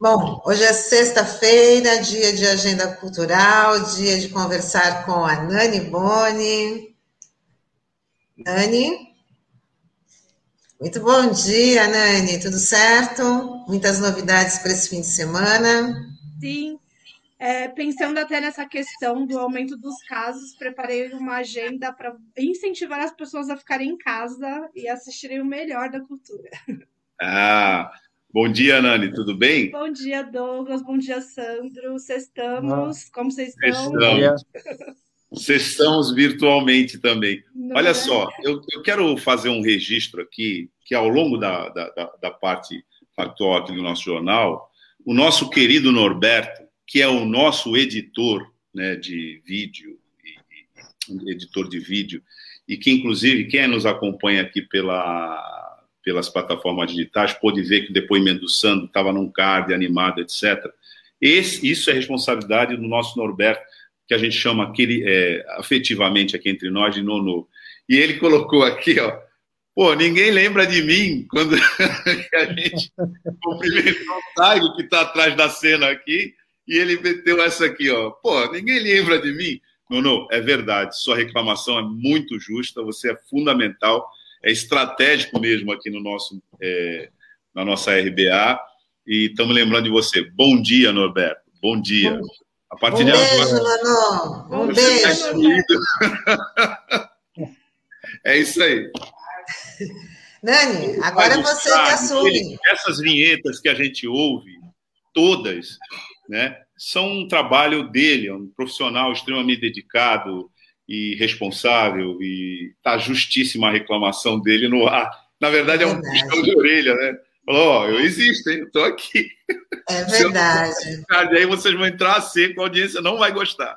Bom, hoje é sexta-feira, dia de agenda cultural, dia de conversar com a Nani Boni. Nani, muito bom dia, Nani, tudo certo? Muitas novidades para esse fim de semana? Sim, pensando até nessa questão do aumento dos casos, preparei uma agenda para incentivar as pessoas a ficarem em casa e assistirem o melhor da cultura. Ah, bom dia, Nani, tudo bem? Bom dia, Douglas, bom dia, Sandro. Sextamos, como vocês estão? Sextamos virtualmente também. Não Olha é? só, eu quero fazer um registro aqui, que ao longo da parte factual aqui do nosso jornal, o nosso querido Norberto, que é o nosso editor, né, de vídeo, editor de vídeo, e que, inclusive, quem nos acompanha aqui pelas plataformas digitais pôde ver que o depoimento do Sandro estava num card animado, etc. Isso é responsabilidade do nosso Norberto, que a gente chama afetivamente aqui entre nós de Nonô. E ele colocou aqui, ó, pô, ninguém lembra de mim quando a gente cumprimentou o Taigo, que está atrás da cena aqui, e ele meteu essa aqui, ó, pô, ninguém lembra de mim. Nonô, é verdade, sua reclamação é muito justa, você é fundamental, é estratégico mesmo aqui no na nossa RBA, e estamos lembrando de você. Bom dia, Norberto, bom dia. A partir de agora, Nonô. Um beijo. É isso aí. Nani, agora você que assume. Essas vinhetas que a gente ouve, todas, né, são um trabalho dele, é um profissional extremamente dedicado e responsável, e está justíssima a reclamação dele no ar. Na verdade, é um puxão de orelha, né? Falou, ó, eu existo, hein? Estou aqui. É verdade. E aí vocês vão entrar a seco, a audiência não vai gostar.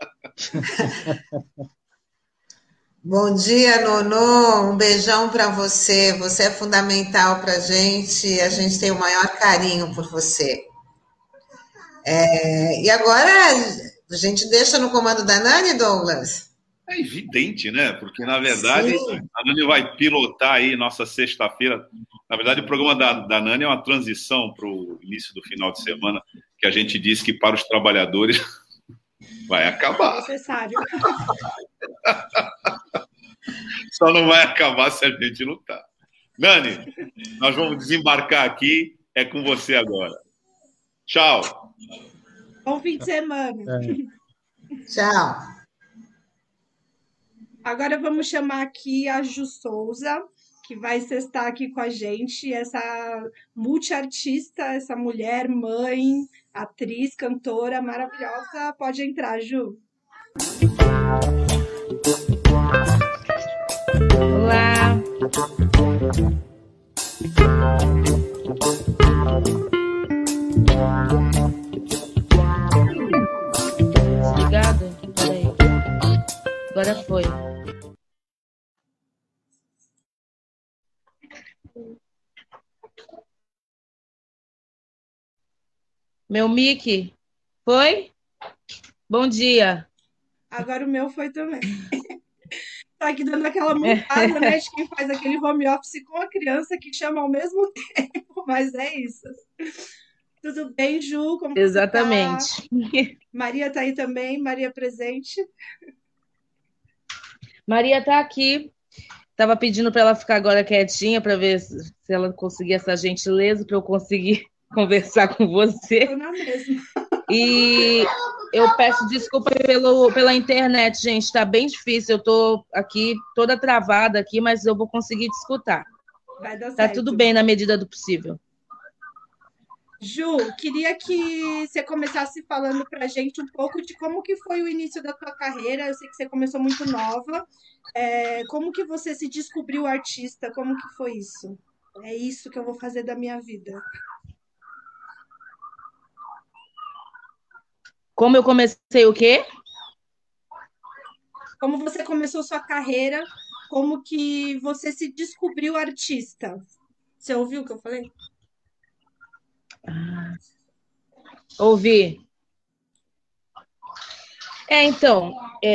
Bom dia, Nonô. Um beijão para você. Você é fundamental para a gente tem o maior carinho por você. E agora a gente deixa no comando da Nani, Douglas? É evidente, né? Porque, na verdade, a Nani vai pilotar aí nossa sexta-feira. Na verdade, o programa da Nani é uma transição para o início do final de semana, que a gente disse que para os trabalhadores vai acabar. É necessário. Só não vai acabar se a gente lutar. Nani, nós vamos desembarcar aqui. É com você agora. Tchau. Bom fim de semana. Tchau. Agora vamos chamar aqui a Ju Souza, que vai estar aqui com a gente, essa multiartista, essa mulher, mãe, atriz, cantora maravilhosa. Pode entrar, Ju. Olá. Desligado? Peraí. Agora foi. Meu mic foi? Bom dia. Agora o meu foi também. Tá aqui dando aquela montada, né, de quem faz aquele home office com a criança que chama ao mesmo tempo, mas é isso. Tudo bem, Ju? Como Exatamente. você tá? Maria tá aí também, Maria presente. Maria tá aqui. Tava pedindo para ela ficar agora quietinha para ver se ela conseguia essa gentileza para eu conseguir conversar com você. Tô na mesma. E eu peço desculpa pela internet, gente, tá bem difícil. Eu tô aqui toda travada aqui, mas eu vou conseguir te escutar. Vai dar certo. Tá tudo bem na medida do possível. Ju, queria que você começasse falando pra gente um pouco de como que foi o início da tua carreira. Eu sei que você começou muito nova. Como que você se descobriu artista? Como que foi isso? É isso que eu vou fazer da minha vida. Como eu comecei o quê? Como você começou sua carreira? Como que você se descobriu artista? Você ouviu o que eu falei? Ouvi. Então,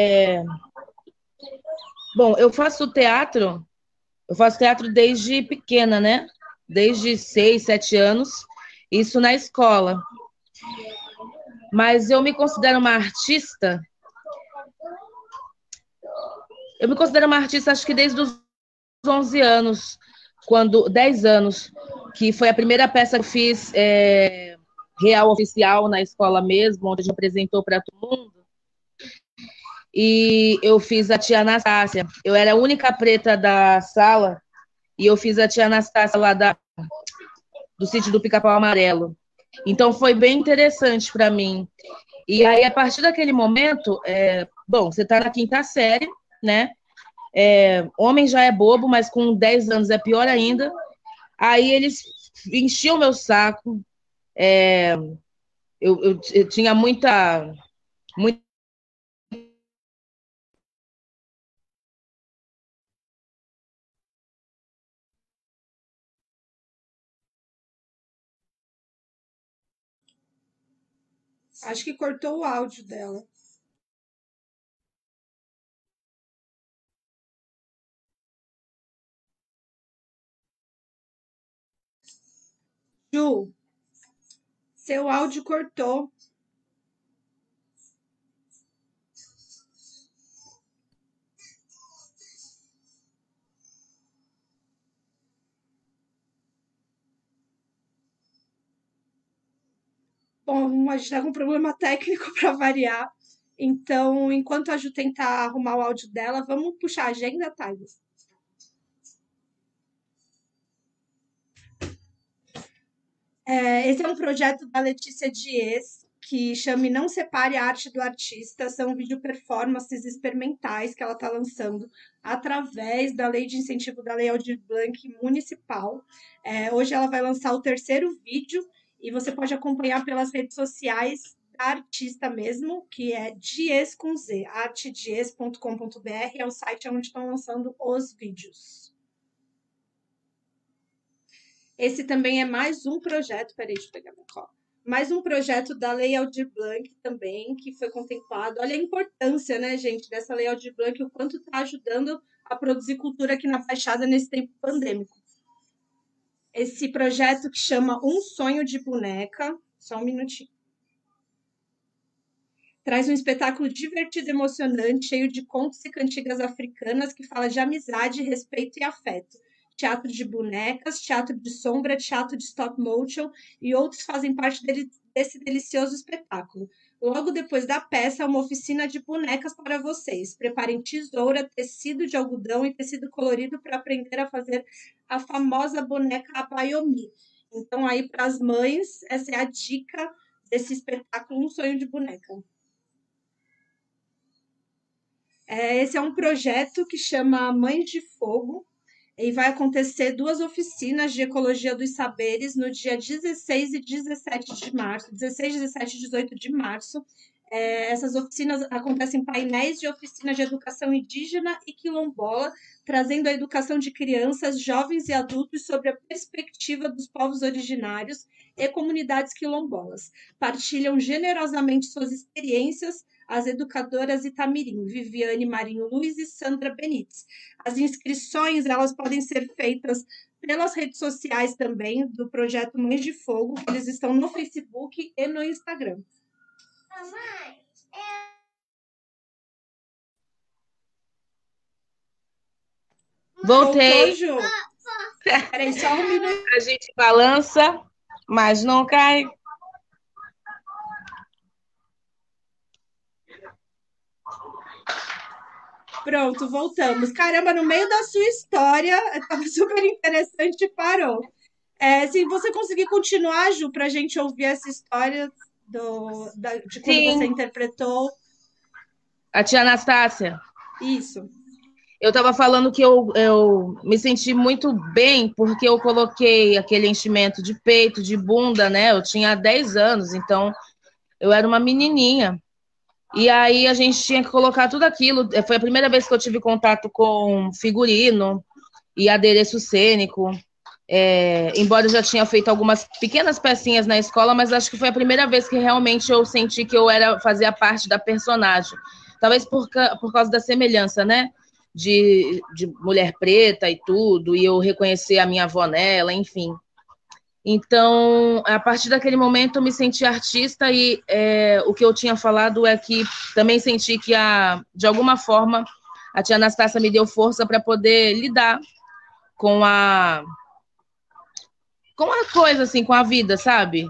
bom, eu faço teatro desde pequena, né? Desde 6, 7 anos. Isso na escola. Mas eu me considero uma artista. Eu me considero uma artista, acho que desde os 11 anos, 10 anos, que foi a primeira peça que eu fiz real oficial na escola mesmo, onde a gente apresentou para todo mundo. E eu fiz a tia Anastácia. Eu era a única preta da sala e eu fiz a tia Anastácia lá do sítio do Pica-Pau Amarelo. Então foi bem interessante para mim. E aí, a partir daquele momento, bom, você está na 5ª série, né? Homem já é bobo, mas com 10 anos é pior ainda. Aí eles enchiam meu saco. Eu tinha muita. Acho que cortou o áudio dela. Ju, seu áudio cortou. Bom, a gente está com um problema técnico para variar. Então, enquanto a Ju tentar arrumar o áudio dela, vamos puxar a agenda, Thaís? Esse é um projeto da Letícia Dias, que chama Não Separe a Arte do Artista. São vídeo performances experimentais que ela está lançando através da Lei de Incentivo da Lei Aldir Blanc Municipal. Hoje ela vai lançar o 3º vídeo e você pode acompanhar pelas redes sociais da artista mesmo, que é Dias com Z, artedias.com.br, é o site onde estão lançando os vídeos. Esse também é mais um projeto, peraí, deixa eu pegar minha cola. Mais um projeto da Lei Aldir Blanc também, que foi contemplado. Olha a importância, né, gente, dessa Lei Aldir Blanc, o quanto está ajudando a produzir cultura aqui na Baixada nesse tempo pandêmico. Esse projeto que chama Um Sonho de Boneca, só um minutinho. Traz um espetáculo divertido e emocionante, cheio de contos e cantigas africanas, que fala de amizade, respeito e afeto. Teatro de bonecas, teatro de sombra, teatro de stop motion e outros fazem parte desse delicioso espetáculo. Logo depois da peça, uma oficina de bonecas para vocês. Preparem tesoura, tecido de algodão e tecido colorido para aprender a fazer a famosa boneca Abayomi. Então, aí, para as mães, essa é a dica desse espetáculo Um Sonho de Boneca. Esse é um projeto que chama Mães de Fogo, e vai acontecer 2 oficinas de Ecologia dos Saberes no dia 16 e 17 de março, 16, 17 e 18 de março. Essas oficinas acontecem em painéis de oficinas de educação indígena e quilombola, trazendo a educação de crianças, jovens e adultos sobre a perspectiva dos povos originários e comunidades quilombolas. Partilham generosamente suas experiências as educadoras Itamirim, Viviane Marinho Luiz e Sandra Benites. As inscrições elas podem ser feitas pelas redes sociais também do projeto Mães de Fogo, que eles estão no Facebook e no Instagram. Mamãe, Voltei. Ju? Peraí, só um minuto. A gente balança, mas não cai. Pronto, voltamos. Caramba, no meio da sua história, estava super interessante e parou. Se você conseguir continuar, Ju, para a gente ouvir essa história de quando Sim. você interpretou. A tia Anastácia. Isso. Eu estava falando que eu me senti muito bem porque eu coloquei aquele enchimento de peito, de bunda, né? Eu tinha 10 anos, então eu era uma menininha. E aí a gente tinha que colocar tudo aquilo. Foi a primeira vez que eu tive contato com figurino e adereço cênico. Embora eu já tinha feito algumas pequenas pecinhas na escola, mas acho que foi a primeira vez que realmente eu senti que eu fazia parte da personagem. Talvez por causa da semelhança, né? De mulher preta e tudo, e eu reconhecer a minha avó nela, enfim. Então, a partir daquele momento, eu me senti artista e o que eu tinha falado é que também senti que, de alguma forma, a tia Anastácia me deu força para poder lidar com a coisa, assim, com a vida, sabe?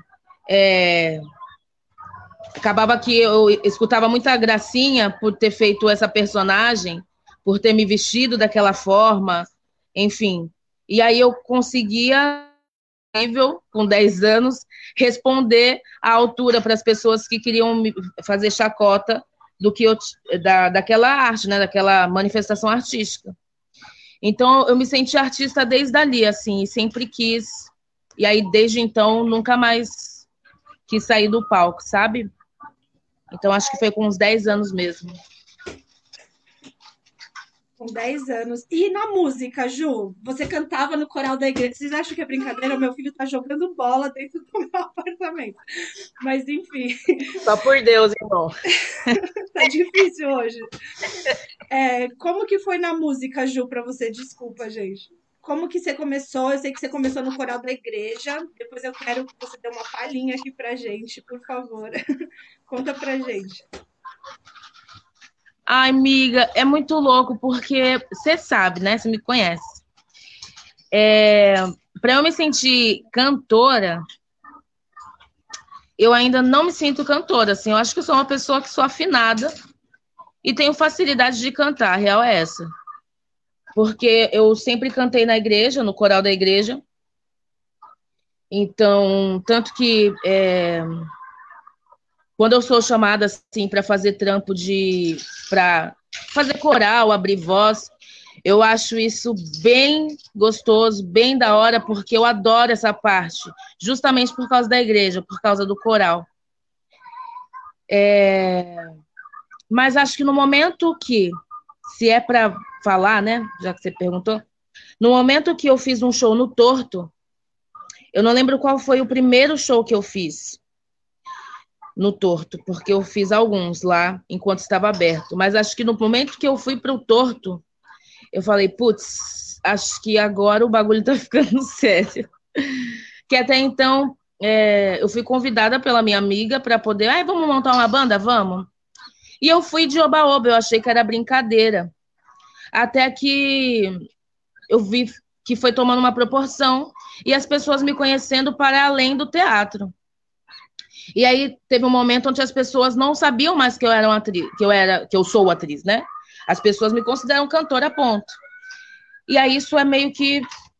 Acabava que eu escutava muita gracinha por ter feito essa personagem, por ter me vestido daquela forma, enfim. E aí eu conseguia, com 10 anos, responder à altura para as pessoas que queriam me fazer chacota do que daquela arte, né, daquela manifestação artística. Então, eu me senti artista desde ali, assim, e sempre quis. E aí, desde então, nunca mais quis sair do palco, sabe? Então, acho que foi com uns 10 anos mesmo. Com 10 anos. E na música, Ju? Você cantava no coral da igreja. Vocês acham que é brincadeira? O meu filho tá jogando bola dentro do meu apartamento. Mas, enfim. Só por Deus, irmão. Tá difícil hoje. Como que foi na música, Ju, pra você? Desculpa, gente. Como que você começou? Eu sei que você começou no coral da igreja. Depois eu quero que você dê uma palhinha aqui pra gente, por favor. Conta pra gente. Ai, amiga, é muito louco, porque você sabe, né? Você me conhece. Para eu me sentir cantora, eu ainda não me sinto cantora, assim. Eu acho que eu sou uma pessoa que sou afinada e tenho facilidade de cantar, a real é essa. Porque eu sempre cantei na igreja, no coral da igreja. Então, tanto que quando eu sou chamada assim para fazer trampo para fazer coral, abrir voz, eu acho isso bem gostoso, bem da hora, porque eu adoro essa parte, justamente por causa da igreja, por causa do coral. Mas acho que no momento que, se é para falar, né, já que você perguntou, no momento que eu fiz um show no Torto, eu não lembro qual foi o primeiro show que eu fiz no Torto, porque eu fiz alguns lá enquanto estava aberto, mas acho que no momento que eu fui para o Torto, eu falei, putz, acho que agora o bagulho tá ficando sério. Que até então eu fui convidada pela minha amiga para poder, vamos montar uma banda? Vamos. E eu fui de oba-oba, eu achei que era brincadeira. Até que eu vi que foi tomando uma proporção e as pessoas me conhecendo para além do teatro. E aí teve um momento onde as pessoas não sabiam mais que eu era uma atriz, que eu sou atriz, né? As pessoas me consideram cantora, ponto. E aí isso é meio que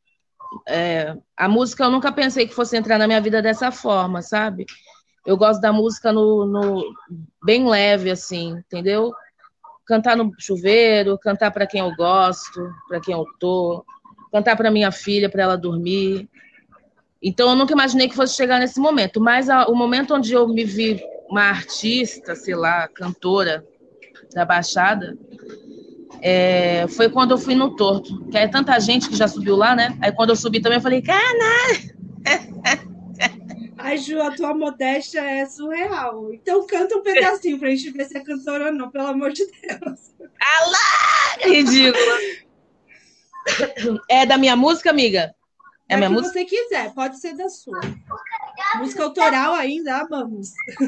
a música eu nunca pensei que fosse entrar na minha vida dessa forma, sabe? Eu gosto da música no bem leve, assim, entendeu? Cantar no chuveiro, cantar para quem eu gosto, para quem eu tô, cantar para minha filha, para ela dormir. Então, eu nunca imaginei que fosse chegar nesse momento, mas o momento onde eu me vi uma artista, sei lá, cantora da Baixada, foi quando eu fui no Torto, que é tanta gente que já subiu lá, né? Aí, quando eu subi também, eu falei, caralho! Ai, Ju, a tua modéstia é surreal. Então, canta um pedacinho pra gente ver se é cantora ou não, pelo amor de Deus. Alá! Ridícula! É da minha música, amiga? É minha música? Você quiser, pode ser da sua. Música autoral ainda, vamos.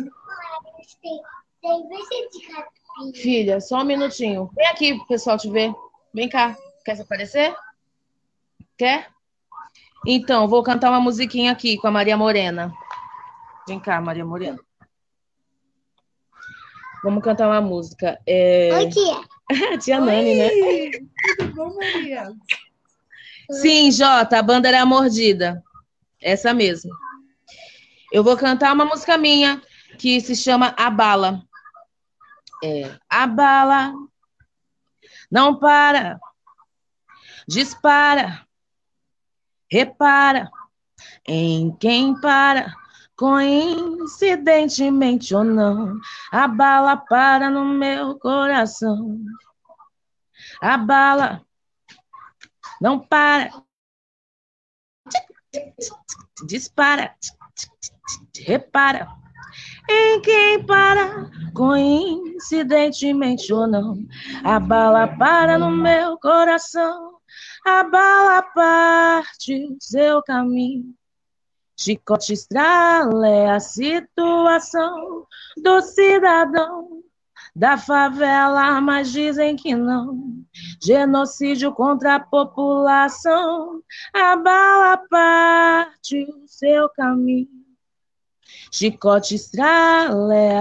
Filha, só um minutinho. Vem aqui pro pessoal te ver. Vem cá. Quer se aparecer? Quer? Então, vou cantar uma musiquinha aqui com a Maria Morena. Vem cá, Maria Morena. Vamos cantar uma música. Oi, tia. Tia Nani, né? Tudo bom, Maria? Sim, Jota, a banda era a Mordida. Essa mesmo. Eu vou cantar uma música minha que se chama A Bala. A bala não para, dispara, repara em quem para, coincidentemente ou não. A bala para no meu coração. A bala não para, dispara, repara em quem para, coincidentemente ou não. A bala para no meu coração. A bala parte o seu caminho Chicote estrala é a situação do cidadão da favela, mas dizem que não. Genocídio contra a população, a bala parte o seu caminho. Chicote estrala é a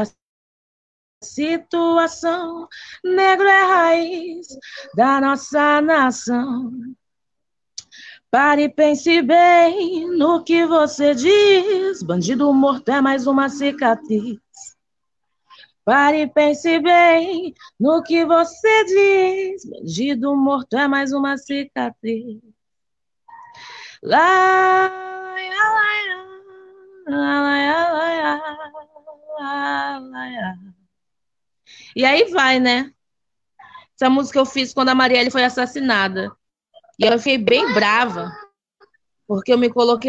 situação, negro é raiz da nossa nação. Pare e pense bem no que você diz, bandido morto é mais uma cicatriz. Pare e pense bem no que você diz, bandido morto é mais uma cicatriz. Lá, lá, lá, lá, lá, lá, lá. E aí vai, né? Essa música eu fiz quando a Marielle foi assassinada. E eu fiquei bem brava, porque eu me coloquei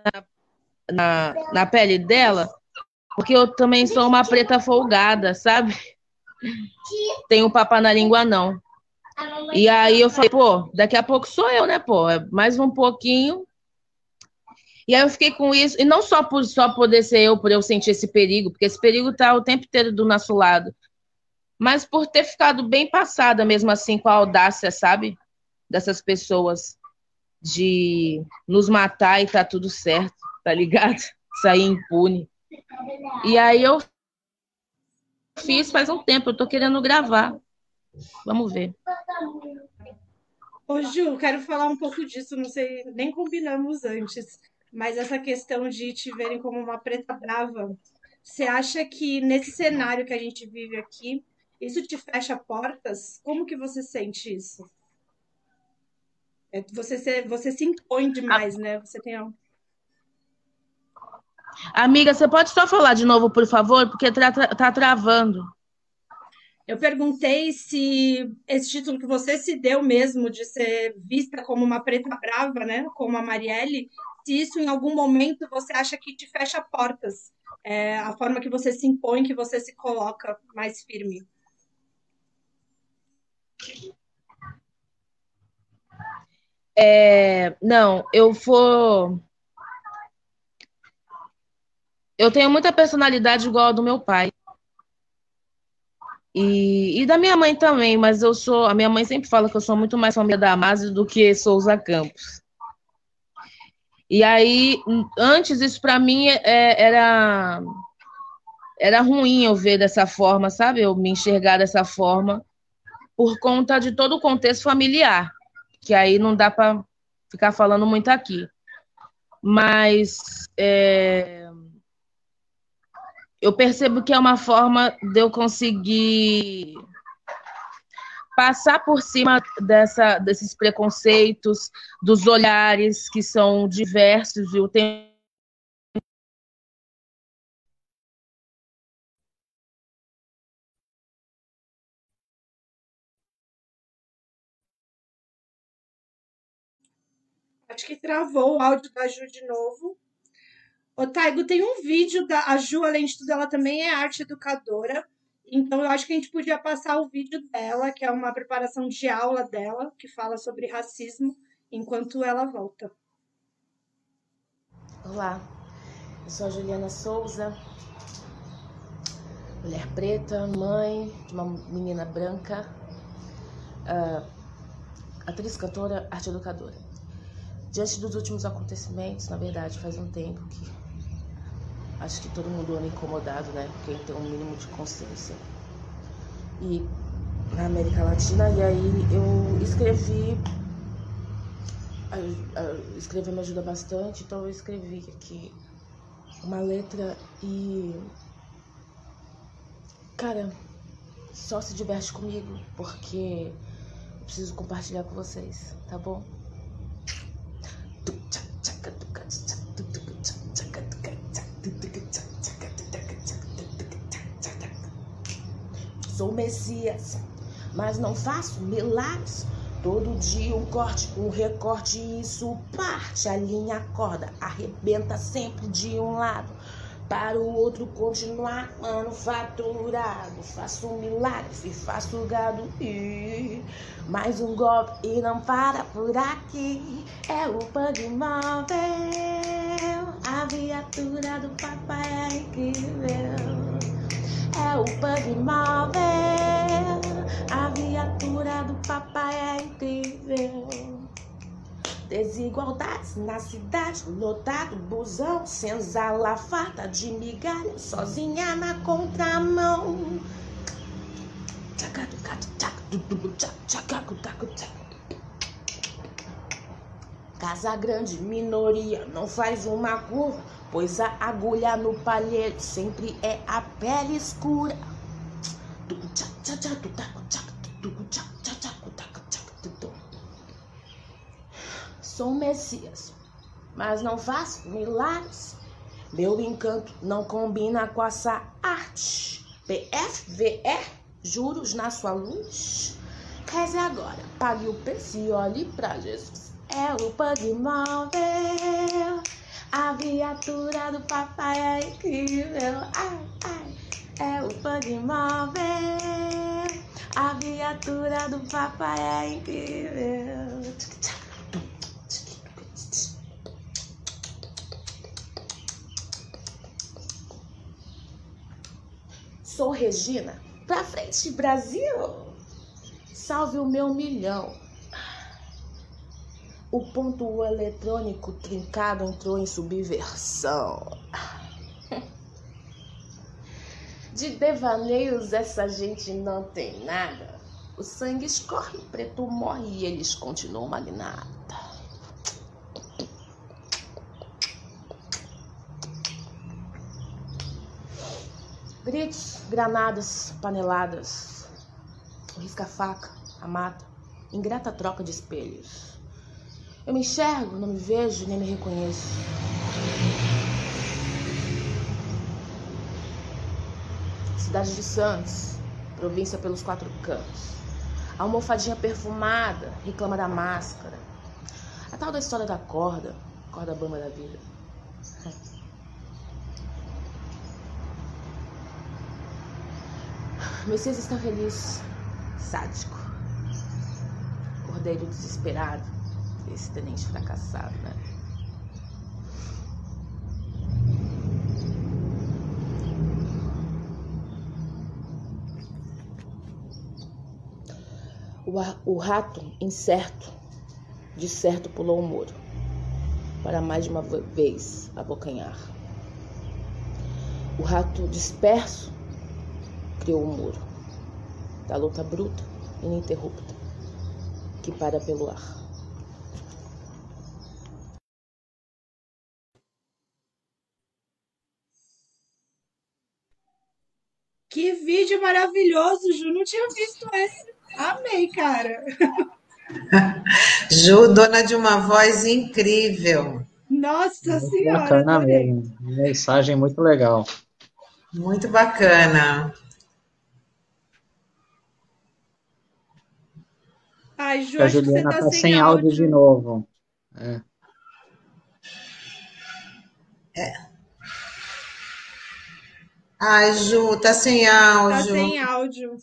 na pele dela, porque eu também sou uma preta folgada, sabe? Tenho papo na língua, não. E aí eu falei, pô, daqui a pouco sou eu, né, pô? Mais um pouquinho. E aí eu fiquei com isso, e não só por poder ser eu, por eu sentir esse perigo, porque esse perigo tá o tempo inteiro do nosso lado, mas por ter ficado bem passada mesmo assim com a audácia, sabe? Dessas pessoas de nos matar e tá tudo certo, tá ligado? Sair impune. E aí eu fiz faz um tempo, eu tô querendo gravar. Vamos ver. Ô, Ju, quero falar um pouco disso, não sei, nem combinamos antes, mas essa questão de te verem como uma preta brava, você acha que nesse cenário que a gente vive aqui, isso te fecha portas? Como que você sente isso? Você se impõe demais, né? Você tem Amiga, você pode só falar de novo, por favor? Porque tá travando. Eu perguntei se esse título que você se deu mesmo, de ser vista como uma preta brava, né? Como a Marielle, se isso em algum momento você acha que te fecha portas. A forma que você se impõe, que você se coloca mais firme. Não, eu tenho muita personalidade igual a do meu pai. E da minha mãe também, mas a minha mãe sempre fala que eu sou muito mais família da Amazônia do que Souza Campos. E aí, antes isso para mim era ruim eu ver dessa forma, sabe? Eu me enxergar dessa forma por conta de todo o contexto familiar, que aí não dá para ficar falando muito aqui. Mas eu percebo que é uma forma de eu conseguir passar por cima desses preconceitos, dos olhares que são diversos e o tempo. Acho que travou o áudio da Ju de novo. Ô, Taigo, tem um vídeo a Ju, além de tudo, ela também é arte educadora. Então, eu acho que a gente podia passar o vídeo dela, que é uma preparação de aula dela, que fala sobre racismo, enquanto ela volta. Olá, eu sou a Juliana Souza, mulher preta, mãe de uma menina branca, atriz, cantora, arte educadora. Diante dos últimos acontecimentos, na verdade, faz um tempo que acho que todo mundo anda incomodado, né? Quem tem um mínimo de consciência. E na América Latina, e aí eu escrever me ajuda bastante, então eu escrevi aqui uma letra e, cara, só se diverte comigo, porque eu preciso compartilhar com vocês, tá bom? Sou Messias, mas não faço milagres. Todo dia um corte, um recorte, isso parte. A linha corda arrebenta sempre de um lado, para o outro continuar manufaturado. Faço um milagre e faço gado e mais um golpe e não para por aqui. É o Bug Móvel. A viatura do papai é incrível. É o Pug Móvel. A viatura do papai é incrível. Desigualdades na cidade, lotado, busão, senzala farta de migalha, sozinha na contramão. Casa grande, minoria, não faz uma curva, pois a agulha no palheiro sempre é a pele escura. Sou Messias, mas não faço milagres. Meu encanto não combina com essa arte. PFVR, juros na sua luz. Reze agora, pague o preço e olhe pra Jesus. É o Pug Móvel. A viatura do papai é incrível. Ai, ai. É o Pug Móvel. A viatura do papai é incrível. Sou Regina, pra frente Brasil, salve o meu milhão. O ponto eletrônico trincado entrou em subversão. De devaneios essa gente não tem nada. O sangue escorre, o preto morre e eles continuam magnata. Gritos, granadas, paneladas, o risca-faca, a mata, ingrata troca de espelhos. Eu me enxergo, não me vejo, nem me reconheço. Cidade de Santos, província pelos 4 cantos. A almofadinha perfumada reclama da máscara. A tal da história da corda bamba da vida. Messias está feliz, sádico, cordeiro desesperado, esse tenente fracassado, né? O rato incerto, de certo pulou o muro, para mais de uma vez abocanhar. O rato disperso criou o muro da luta bruta e ininterrupta que para pelo ar. Que vídeo maravilhoso, Ju. Não tinha visto esse. Amei, cara. Ju, dona de uma voz incrível. Nossa Muito Senhora. bacana Adorei. mesmo. Mensagem muito legal. Muito bacana. Ai, Ju, A acho que você Juliana tá está sem sem áudio de novo. É. Ai, Ju, tá sem Tá áudio. sem áudio.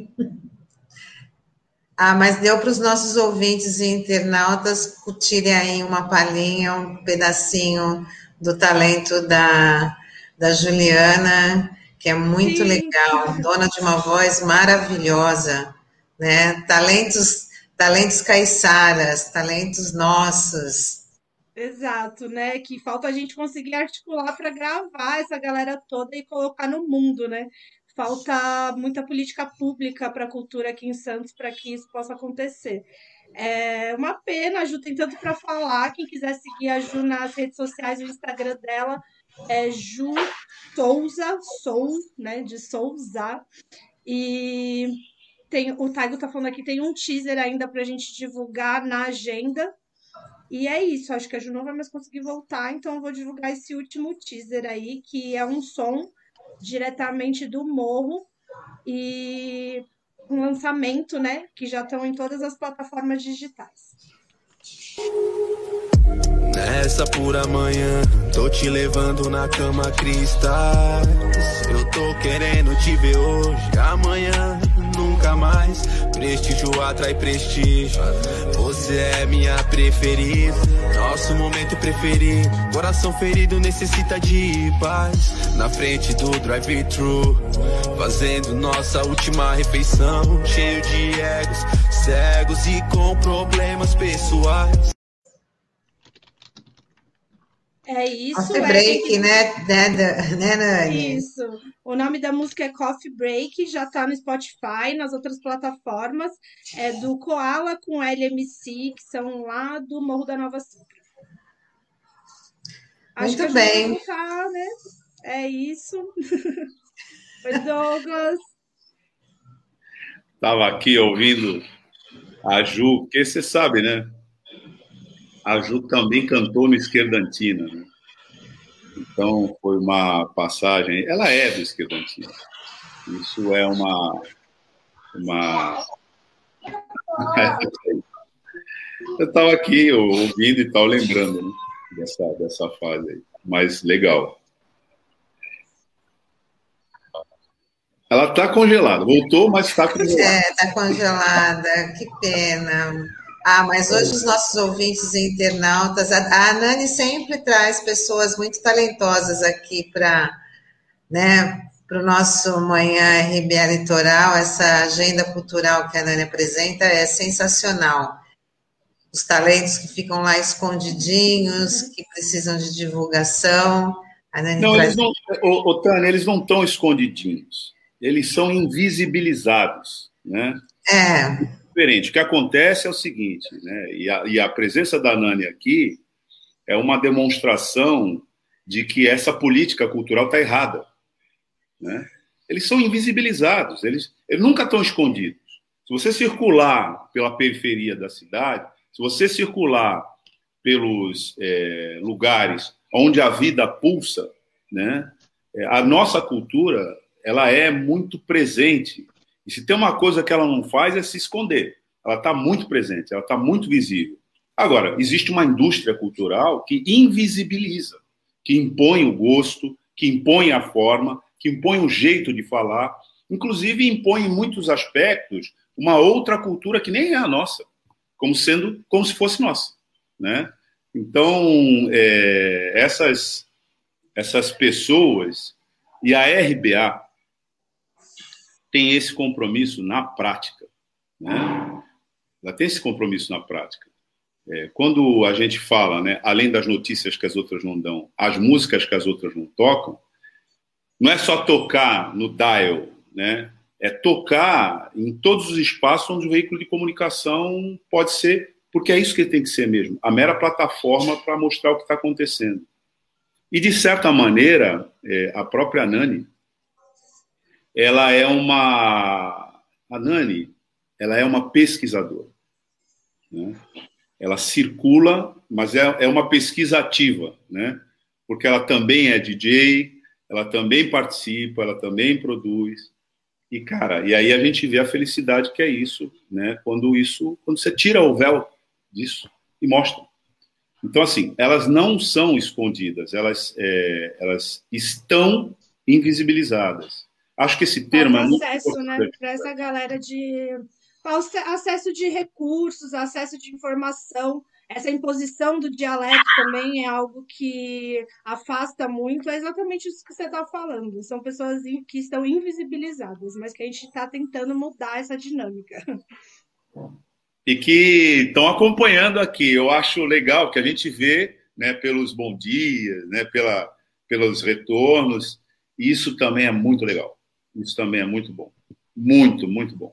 Ah, mas deu para os nossos ouvintes e internautas curtirem aí uma palhinha, um pedacinho do talento da Juliana, que é muito Sim. legal, dona de uma voz maravilhosa, né? Talentos caiçaras, talentos nossos. Exato, né? Que falta a gente conseguir articular para gravar essa galera toda e colocar no mundo, né? Falta muita política pública para a cultura aqui em Santos para que isso possa acontecer. É uma pena, a Ju tem tanto para falar. Quem quiser seguir a Ju nas redes sociais, o Instagram dela é Ju Souza, né? De Souza. E o Taigo tá falando aqui, tem um teaser ainda para a gente divulgar na agenda. E é isso, acho que a Ju não vai mais conseguir voltar, então eu vou divulgar esse último teaser aí, que é um som diretamente do Morro e um lançamento, né, que já estão em todas as plataformas digitais. Nessa pura manhã, tô te levando na cama cristais. Eu tô querendo te ver hoje, amanhã, nunca mais. Prestígio atrai prestígio, você é minha preferida, nosso momento preferido. Coração ferido necessita de paz, na frente do drive-thru, fazendo nossa última refeição. Cheio de egos, cegos e com problemas pessoais. É isso. Coffee Break, né, Nani? Isso. O nome da música é Coffee Break, já tá no Spotify, nas outras plataformas. É do Koala com LMC, que são lá do Morro da Nova Sintra. Acho que a Muito gente vai bem. colocar, né? É isso. Oi, Douglas. Estava aqui ouvindo a Ju, porque você sabe, né? A Ju também cantou no Esquerdantina, né? Então, foi uma passagem... Ela é do Esquerdantina. Isso é uma... Eu estava aqui ouvindo e tal, lembrando, né, dessa fase aí. Mas legal. Ela está congelada. Voltou, mas está congelada. Está congelada. Que pena. Mas hoje os nossos ouvintes e internautas... A Nani sempre traz pessoas muito talentosas aqui para, né, o nosso Manhã RBA Litoral. Essa agenda cultural que a Nani apresenta é sensacional. Os talentos que ficam lá escondidinhos, que precisam de divulgação. A Nani não, traz... Tânia, eles não estão escondidinhos. Eles são invisibilizados, né? Diferente. O que acontece é o seguinte, né? E a presença da Nani aqui é uma demonstração de que essa política cultural está errada, né? Eles são invisibilizados, eles nunca estão escondidos. Se você circular pela periferia da cidade, se você circular pelos lugares onde a vida pulsa, né? A nossa cultura, ela é muito presente. E se tem uma coisa que ela não faz é se esconder. Ela está muito presente, ela está muito visível. Agora, existe uma indústria cultural que invisibiliza, que impõe o gosto, que impõe a forma, que impõe o jeito de falar, inclusive impõe em muitos aspectos uma outra cultura que nem é a nossa, como se fosse nossa, né? Então, essas pessoas e a RBA tem esse compromisso na prática, né? Ela tem esse compromisso na prática. Quando a gente fala, né, além das notícias que as outras não dão, as músicas que as outras não tocam, não é só tocar no dial, né? É tocar em todos os espaços onde o veículo de comunicação pode ser, porque é isso que tem que ser mesmo, a mera plataforma para mostrar o que está acontecendo. E, de certa maneira, a própria Nani, ela é uma pesquisadora, né? Ela circula, mas é uma pesquisa ativa, né? Porque ela também é DJ, ela também participa, ela também produz. E, cara, e aí a gente vê a felicidade que é isso, né? Quando você tira o véu disso e mostra. Então, assim, elas não são escondidas, elas estão invisibilizadas. Acho que esse termo é muito acesso, importante, né, para essa galera acesso de recursos, acesso de informação. Essa imposição do dialeto também é algo que afasta muito. É exatamente isso que você está falando. São pessoas que estão invisibilizadas, mas que a gente está tentando mudar essa dinâmica. E que estão acompanhando aqui. Eu acho legal que a gente vê, né, pelos bons dias, né, pelos retornos. Isso também é muito legal. Isso também é muito bom. Muito, muito bom.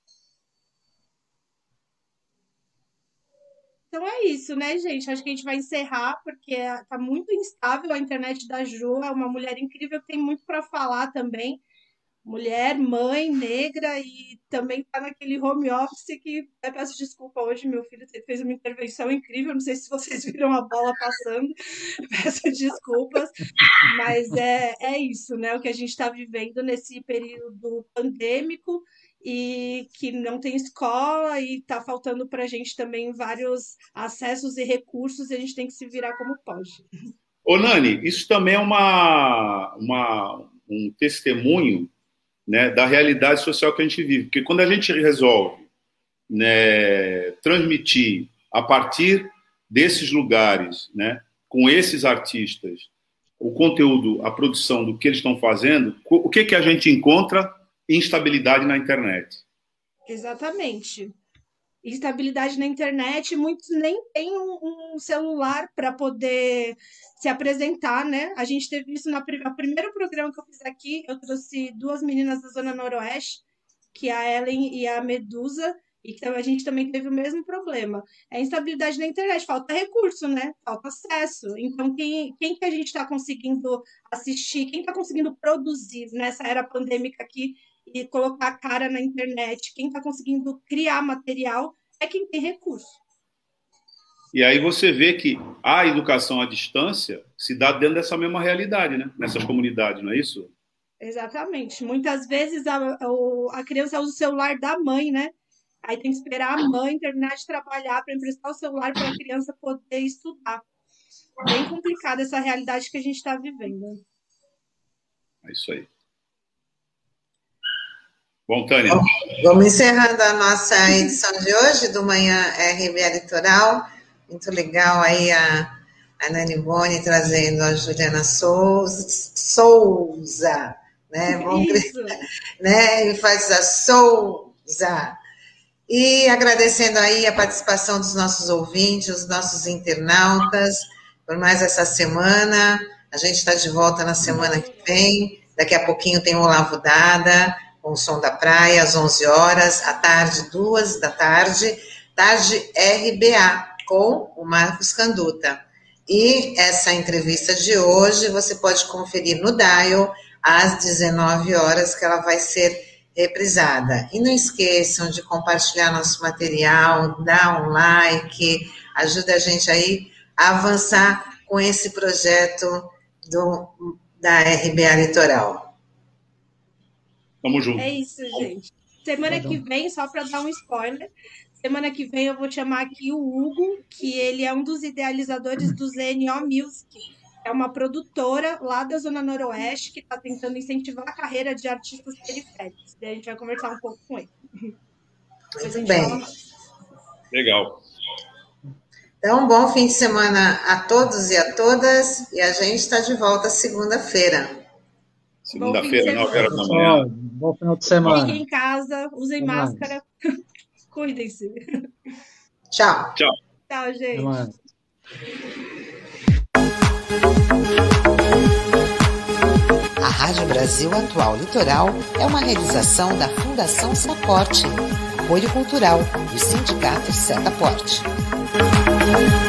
Então é isso, né, gente? Acho que a gente vai encerrar, porque tá muito instável a internet da Ju. É uma mulher incrível que tem muito para falar também. Mulher, mãe, negra, e também tá naquele home office que, eu peço desculpa hoje, meu filho fez uma intervenção incrível, não sei se vocês viram a bola passando, peço desculpas, mas é isso, né? O que a gente está vivendo nesse período pandêmico e que não tem escola e está faltando para a gente também vários acessos e recursos e a gente tem que se virar como pode. Ô, Nani, isso também é um testemunho, né, da realidade social que a gente vive. Porque quando a gente resolve, né, transmitir a partir desses lugares, né, com esses artistas, o conteúdo, a produção do que eles estão fazendo, o que a gente encontra? Instabilidade na internet. Exatamente. Instabilidade na internet, muitos nem têm um celular para poder se apresentar, né? A gente teve isso no primeiro programa que eu fiz aqui, eu trouxe 2 meninas da Zona Noroeste, que é a Ellen e a Medusa, e que a gente também teve o mesmo problema. É instabilidade na internet, falta recurso, né? Falta acesso. Então, quem que a gente está conseguindo assistir, quem está conseguindo produzir nessa era pandêmica aqui, e colocar a cara na internet, quem está conseguindo criar material é quem tem recurso. E aí você vê que a educação à distância se dá dentro dessa mesma realidade, né? Nessas comunidades, não é isso? Exatamente. Muitas vezes a criança usa o celular da mãe, né? Aí tem que esperar a mãe terminar de trabalhar para emprestar o celular para a criança poder estudar. Bem complicada essa realidade que a gente está vivendo. É isso aí. Bom, Tânia. Vamos encerrando a nossa edição de hoje do Manhã RBA Litoral. Muito legal aí a Nani Boni trazendo a Juliana Souza, né? Isso. Né? E faz a Souza. E agradecendo aí a participação dos nossos ouvintes, os nossos internautas, por mais essa semana. A gente está de volta na semana que vem. Daqui a pouquinho tem o Olavo Dada, com o Som da Praia, às 11 horas, à tarde, 2 da tarde, tarde RBA, com o Marcos Canduta. E essa entrevista de hoje você pode conferir no Dial, às 19 horas, que ela vai ser reprisada. E não esqueçam de compartilhar nosso material, dar um like, ajuda a gente aí a avançar com esse projeto da RBA Litoral. Tamo junto. É isso, gente. Semana que vem, só para dar um spoiler, semana que vem eu vou chamar aqui o Hugo, que ele é um dos idealizadores do ZNO Music. É uma produtora lá da Zona Noroeste que está tentando incentivar a carreira de artistas periféricos. Daí a gente vai conversar um pouco com ele. Muito bem. Legal. Então, bom fim de semana a todos e a todas. E a gente está de volta segunda-feira. Segunda-feira, 9 horas da manhã. Bom final de semana. Fiquem em casa, usem máscara. Cuidem-se. Tchau. Tchau. Tchau, gente. A Rádio Brasil Atual Litoral é uma realização da Fundação Setaporte, apoio cultural do Sindicato Setaporte.